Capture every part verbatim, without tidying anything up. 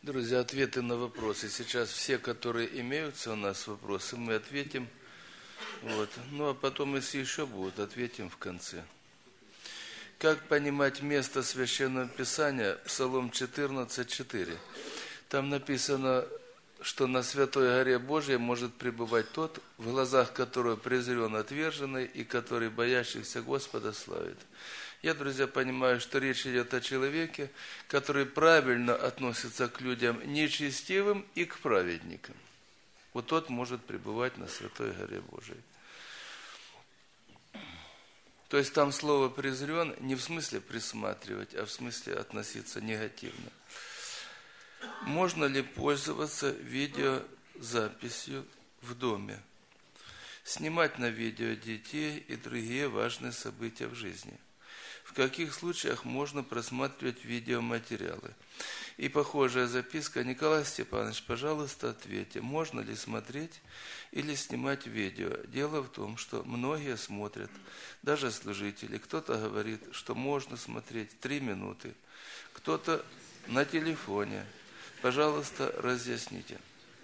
Друзья, ответы на вопросы. Сейчас все, которые имеются у нас вопросы, мы ответим. Вот. Ну, а потом, если еще будут, ответим в конце. Как понимать место Священного Писания, Псалом четырнадцать, четыре? Там написано, что на Святой Горе Божьей может пребывать тот, в глазах которого презрен отверженный и который боящихся Господа славит. Я, друзья, понимаю, что речь идет о человеке, который правильно относится к людям нечестивым и к праведникам. Вот тот может пребывать на Святой Горе Божией. То есть там слово «презрен» не в смысле присматривать, а в смысле относиться негативно. Можно ли пользоваться видеозаписью в доме? Снимать на видео детей и другие важные события в жизни. В каких случаях можно просматривать видеоматериалы? И похожая записка. Николай Степанович, пожалуйста, ответьте, можно ли смотреть или снимать видео? Дело в том, что многие смотрят, даже служители. Кто-то говорит, что можно смотреть три минуты, кто-то на телефоне. Пожалуйста, разъясните.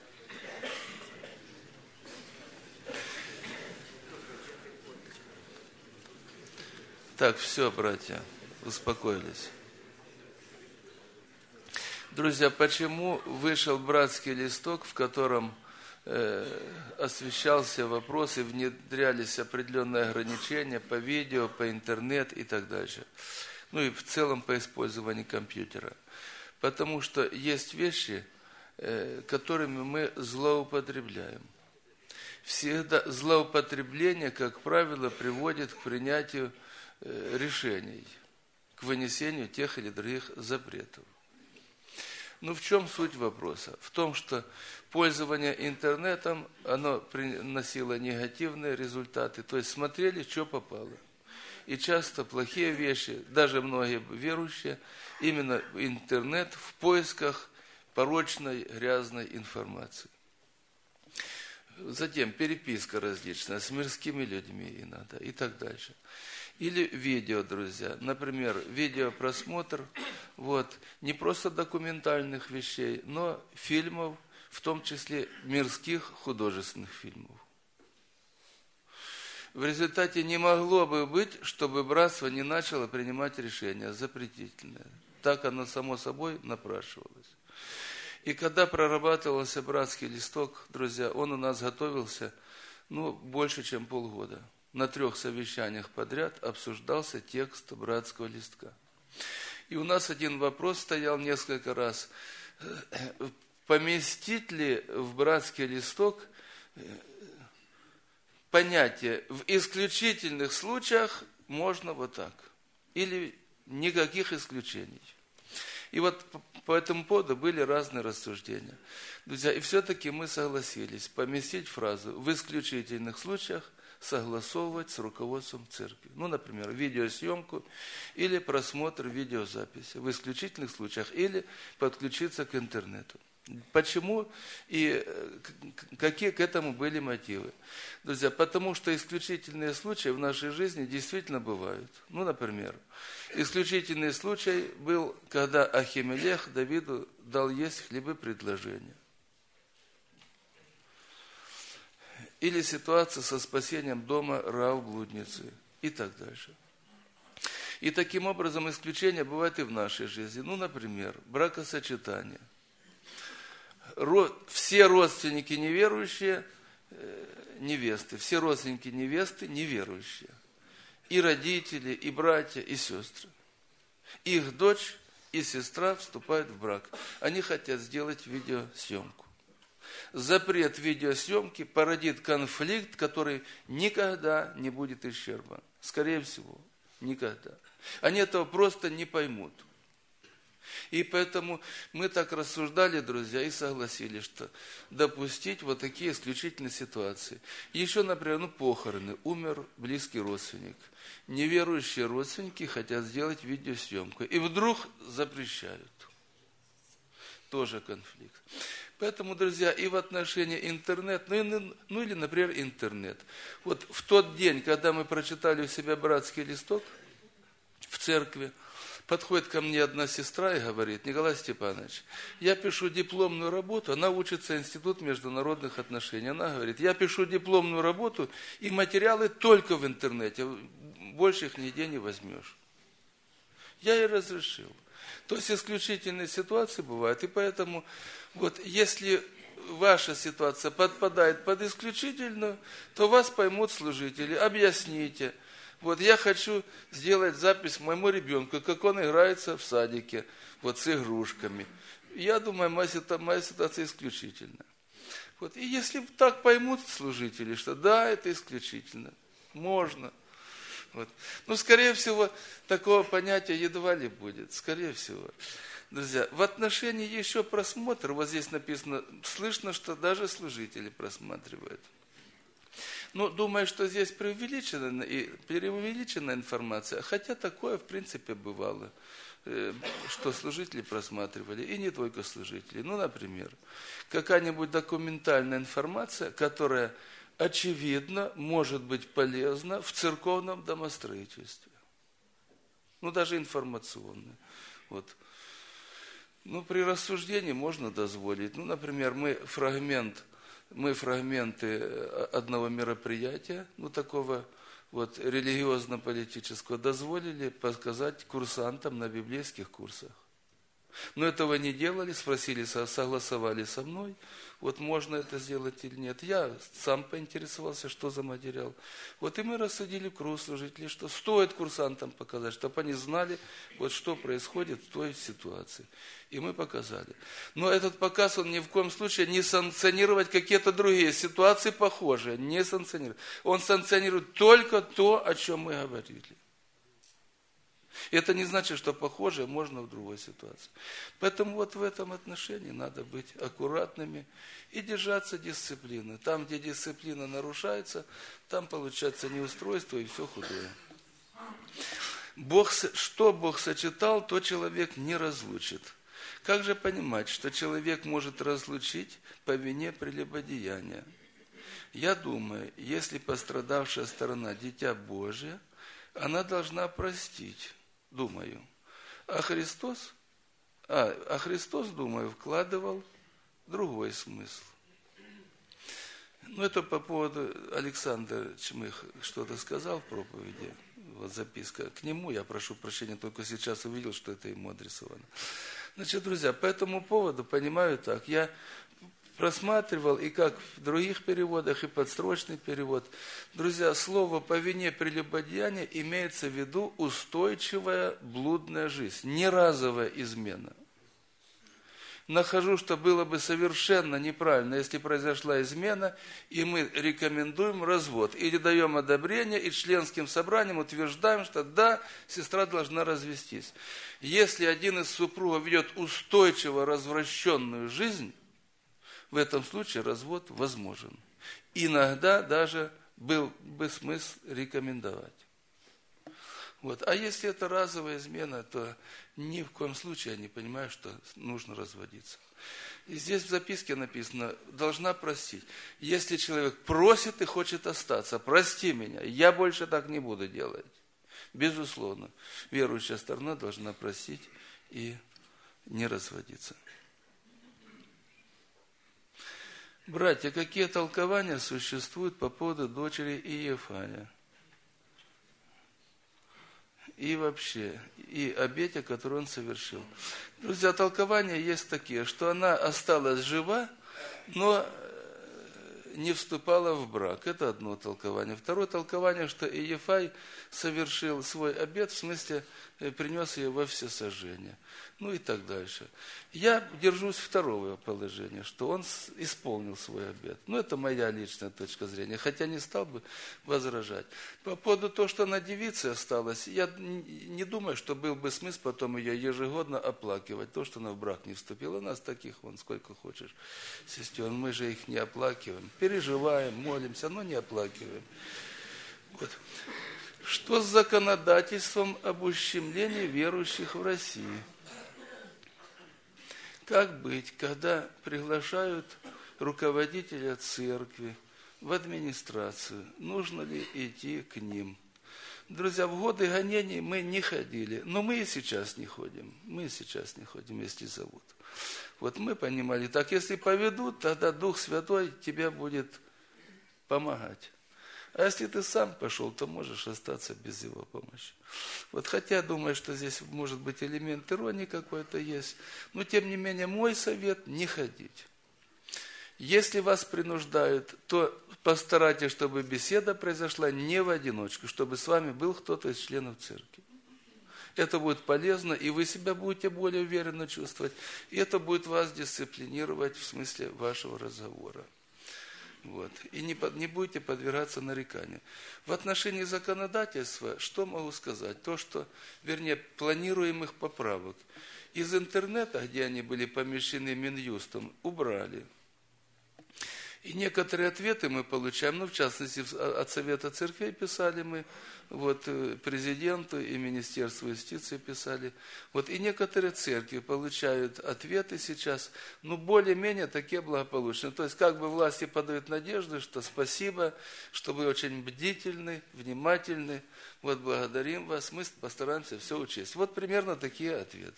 Так, все, братья, успокоились. Друзья, почему вышел братский листок, в котором э, освещался вопрос и внедрялись определенные ограничения по видео, по интернет и так дальше. Ну и в целом по использованию компьютера. Потому что есть вещи, э, которыми мы злоупотребляем. Всегда злоупотребление, как правило, приводит к принятию решений, к вынесению тех или других запретов. Ну, в чем суть вопроса? В том, что пользование интернетом, оно приносило негативные результаты, то есть смотрели, что попало. И часто плохие вещи, даже многие верующие, именно интернет в поисках порочной, грязной информации. Затем переписка различная с мирскими людьми иногда и так дальше. Или видео, друзья. Например, видеопросмотр, вот, не просто документальных вещей, но фильмов, в том числе мирских художественных фильмов. В результате не могло бы быть, чтобы братство не начало принимать решения запретительные. Так оно само собой напрашивалось. И когда прорабатывался братский листок, друзья, он у нас готовился, ну, больше, чем полгода. На трех совещаниях подряд обсуждался текст братского листка. И у нас один вопрос стоял несколько раз. Поместить ли в братский листок понятие «в исключительных случаях можно вот так» или «никаких исключений». И вот по этому поводу были разные рассуждения. Друзья, и все-таки мы согласились поместить фразу «в исключительных случаях» согласовывать с руководством церкви. Ну, например, видеосъемку или просмотр видеозаписи в исключительных случаях или подключиться к интернету. Почему и какие к этому были мотивы? Друзья, потому что исключительные случаи в нашей жизни действительно бывают. Ну, например, исключительный случай был, когда Ахимелех Давиду дал есть хлебы предложения. Или ситуация со спасением дома Раав-блудницы и так дальше. И таким образом исключения бывают и в нашей жизни. Ну, например, бракосочетание. Все родственники неверующие, невесты, все родственники невесты неверующие. И родители, и братья, и сестры. Их дочь и сестра вступают в брак. Они хотят сделать видеосъемку. Запрет видеосъемки породит конфликт, который никогда не будет исчерпан. Скорее всего, никогда. Они этого просто не поймут. И поэтому мы так рассуждали, друзья, и согласились, что допустить вот такие исключительные ситуации. Еще, например, ну, похороны, умер близкий родственник. Неверующие родственники хотят сделать видеосъемку. И вдруг запрещают. Тоже конфликт. Поэтому, друзья, и в отношении интернет, ну, и, ну или, например, интернет. Вот в тот день, когда мы прочитали у себя братский листок в церкви, Подходит ко мне одна сестра и говорит: Николай Степанович, я пишу дипломную работу, она учится в Институт международных отношений. Она говорит: я пишу дипломную работу, и материалы только в интернете, больше их нигде не возьмешь. Я ей разрешил. То есть исключительные ситуации бывают, и поэтому вот если ваша ситуация подпадает под исключительную, то вас поймут служители, объясните. Вот я хочу сделать запись моему ребенку, как он играется в садике, вот с игрушками. Я думаю, моя ситуация, моя ситуация исключительная. Вот. И если так поймут служители, что да, это исключительно, можно. Вот. Но, скорее всего, такого понятия едва ли будет, скорее всего. Друзья, в отношении еще просмотра, вот здесь написано, слышно, что даже служители просматривают. Ну, думаю, что здесь преувеличена, и преувеличена информация, хотя такое, в принципе, бывало, что служители просматривали, и не только служители. Ну, например, какая-нибудь документальная информация, которая, очевидно, может быть полезна в церковном домостроительстве. Ну, даже информационная. Вот. Ну, при рассуждении можно дозволить. Ну, например, мы фрагмент, мы фрагменты одного мероприятия, ну, такого вот религиозно-политического, дозволили показать курсантам на библейских курсах. Но этого не делали, спросили, согласовали со мной, вот можно это сделать или нет. Я сам поинтересовался, что за материал. Вот и мы рассудили круг служителей, что стоит курсантам показать, чтобы они знали, вот что происходит в той ситуации. И мы показали. Но этот показ, он ни в коем случае не санкционировать какие-то другие ситуации похожие, не санкционирует. Он санкционирует только то, о чем мы говорили. Это не значит, что похожее можно в другой ситуации. Поэтому вот в этом отношении надо быть аккуратными и держаться дисциплины. Там, где дисциплина нарушается, там получается неустройство и все худое. Бог, что Бог сочетал, то человек не разлучит. Как же понимать, что человек может разлучить по вине прелюбодеяния? Я думаю, если пострадавшая сторона дитя Божие, она должна простить. Думаю. А Христос, а, а Христос, думаю, вкладывал другой смысл. Ну, это по поводу Александра Чмых что-то сказал в проповеди, вот записка к нему, я прошу прощения, только сейчас увидел, что это ему адресовано. Значит, друзья, по этому поводу понимаю так, я просматривал, и как в других переводах, и подстрочный перевод. Друзья, слово «по вине прелюбодеяния» имеется в виду устойчивая блудная жизнь, не разовая измена. Нахожу, что было бы совершенно неправильно, если произошла измена, и мы рекомендуем развод, или даем одобрение, и членским собранием утверждаем, что да, сестра должна развестись. Если один из супругов ведет устойчиво развращенную жизнь, в этом случае развод возможен. Иногда даже был бы смысл рекомендовать. Вот. А если это разовая измена, то ни в коем случае я не понимаю, что нужно разводиться. И здесь в записке написано, должна простить. Если человек просит и хочет остаться, прости меня, я больше так не буду делать. Безусловно, верующая сторона должна простить и не разводиться. Братья, какие толкования существуют по поводу дочери Иефания? И вообще, и обете, которую он совершил. Друзья, толкования есть такие, что она осталась жива, но не вступала в брак. Это одно толкование. Второе толкование, что Иефай совершил свой обет, в смысле, принес ее во всесожжение. Ну и так дальше. Я держусь второго положения, что он исполнил свой обет. Ну, это моя личная точка зрения, хотя не стал бы возражать. По поводу того, что она девицей осталась, я не думаю, что был бы смысл потом ее ежегодно оплакивать. То, что она в брак не вступила. У нас таких вон сколько хочешь, сестер. Мы же их не оплакиваем. Переживаем, молимся, но не оплакиваем. Вот. Что с законодательством об ущемлении верующих в России? Как быть, когда приглашают руководителя церкви в администрацию? Нужно ли идти к ним? Друзья, в годы гонений мы не ходили, но мы и сейчас не ходим. Мы и сейчас не ходим, если зовут. Вот мы понимали, так если поведут, тогда Дух Святой тебе будет помогать. А если ты сам пошел, то можешь остаться без его помощи. Вот хотя думаю, что здесь может быть элемент иронии какой-то есть, но тем не менее мой совет – не ходить. Если вас принуждают, то постарайтесь, чтобы беседа произошла не в одиночку, чтобы с вами был кто-то из членов церкви. Это будет полезно, и вы себя будете более уверенно чувствовать, и это будет вас дисциплинировать в смысле вашего разговора. Вот. И не, не будете подвергаться нареканию. В отношении законодательства, что могу сказать? То, что, вернее, планируемых поправок. Из интернета, где они были помещены Минюстом, убрали. И некоторые ответы мы получаем, ну, в частности, от Совета Церквей писали мы, вот, президенту и Министерству юстиции писали. Вот, и некоторые церкви получают ответы сейчас, ну, более-менее такие благополучные. То есть, как бы власти подают надежду, что спасибо, что вы очень бдительны, внимательны, вот, благодарим вас, мы постараемся все учесть. Вот примерно такие ответы.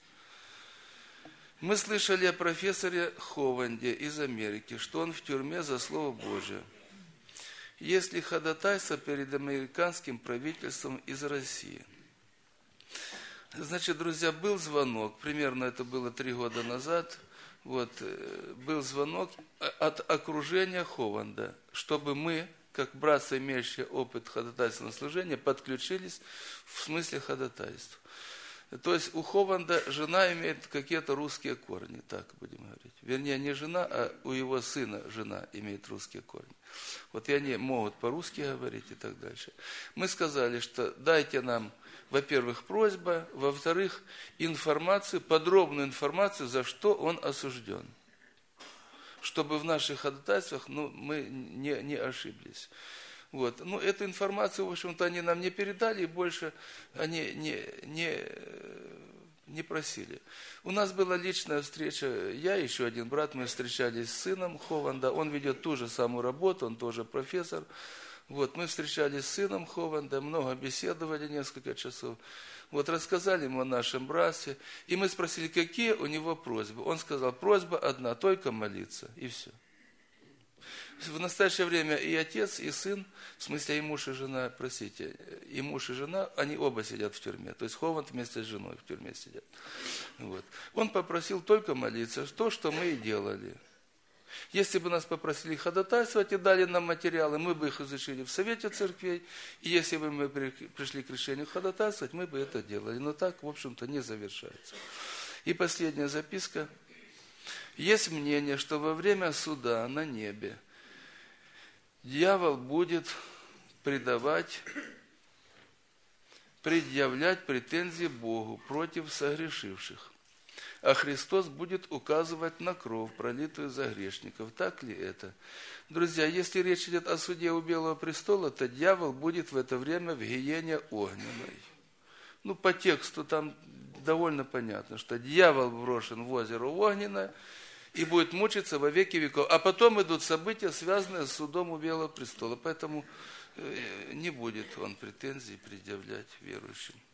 Мы слышали о профессоре Хованде из Америки, что он в тюрьме за Слово Божие. Есть ли ходатайство перед американским правительством из России? Значит, друзья, был звонок, примерно это было три года назад, вот, был звонок от окружения Хованда, чтобы мы, как братцы, имеющие опыт ходатайственного служения, подключились в смысле ходатайства. То есть у Хованда жена имеет какие-то русские корни, так будем говорить. Вернее, не жена, а у его сына жена имеет русские корни. Вот и они могут по-русски говорить и так дальше. Мы сказали, что дайте нам, во-первых, просьба, во-вторых, информацию, подробную информацию, за что он осужден. Чтобы в наших ходатайствах, ну, мы не, не ошиблись. Вот. Ну, эту информацию, в общем-то, они нам не передали, и больше они не, не, не просили. У нас была личная встреча, я и еще один брат, мы встречались с сыном Хованда, он ведет ту же самую работу, он тоже профессор. Вот, мы встречались с сыном Хованда, много беседовали, несколько часов. Вот, рассказали ему о нашем братстве, и мы спросили, какие у него просьбы. Он сказал, просьба одна, только молиться, и все. В настоящее время и отец, и сын, в смысле и муж, и жена, простите, и муж, и жена, они оба сидят в тюрьме. То есть Хованд вместе с женой в тюрьме сидят. Вот. Он попросил только молиться, то, что мы и делали. Если бы нас попросили ходатайствовать и дали нам материалы, мы бы их изучили в Совете Церквей. И если бы мы пришли к решению ходатайствовать, мы бы это делали. Но так, в общем-то, не завершается. И последняя записка. Есть мнение, что во время суда на небе дьявол будет предавать, предъявлять претензии Богу против согрешивших, а Христос будет указывать на кровь, пролитую за грешников. Так ли это? Друзья, если речь идет о суде у Белого престола, то дьявол будет в это время в гиене огненной. Ну, по тексту там довольно понятно, что дьявол брошен в озеро огненное, и будет мучиться во веки веков. А потом идут события, связанные с судом у Белого престола. Поэтому не будет он претензий предъявлять верующим.